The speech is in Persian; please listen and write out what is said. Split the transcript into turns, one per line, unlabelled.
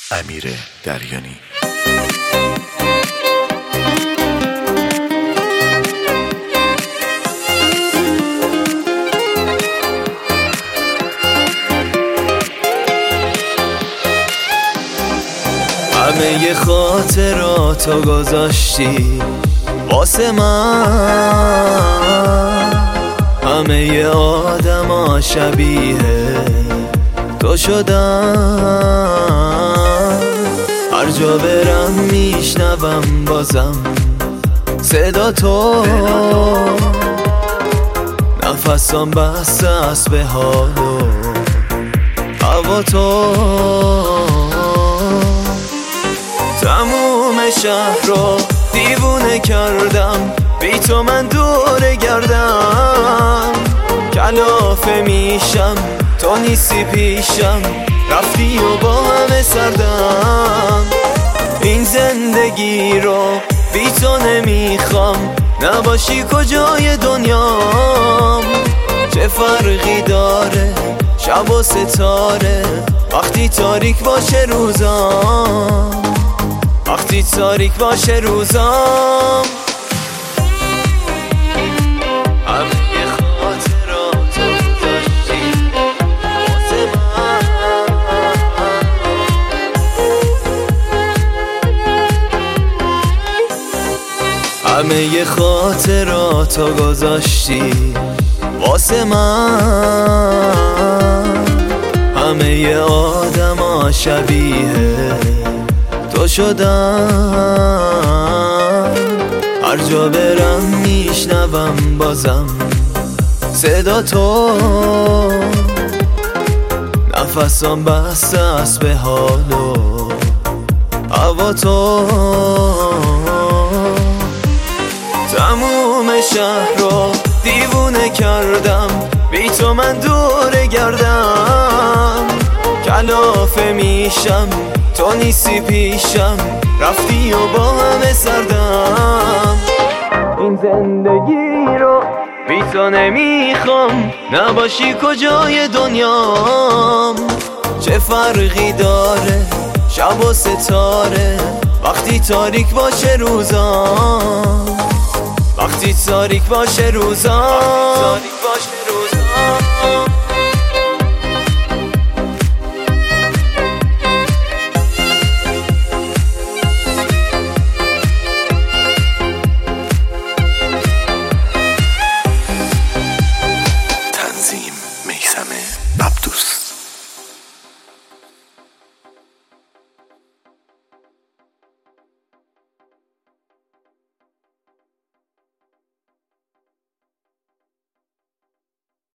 امیر دریانی.
همه خاطراتو گذاشتی واسه من، همه آدما شبیه تو شدن. هر جا برم میشنوم بازم صدا تو، نفسم بسته است به حال و هوا تو. تموم شهر رو دیوونه کردم، بی تو من دور گردم. کلافه میشم تو نیستی پیشم، رفتی و با همه سردم. این زندگی رو بی تو نمیخوام، نباشی کجای دنیام. چه فرقی داره شب و ستاره وقتی تاریک باشه روزام، وقتی تاریک باشه روزام. همه خاطراتو داشتی واسه من، همه خاطراتو گذاشتی واسه من. همه آدما شبیه تو شدن. هر جا برم میشنوم بازم صدا تو، نفسم بسته است به حال و هوا تو. تموم شهر رو دیوونه کردم، بی تو من دور گردم. کلافه میشم تو نیستی پیشم، رفتی و با همه سردم. این زندگی رو بی تو نمیخوام، نباشی کجای دنیام. چه فرقی داره شب و ستاره وقتی تاریک باشه روزام، وقتی تاریک باشه روزام.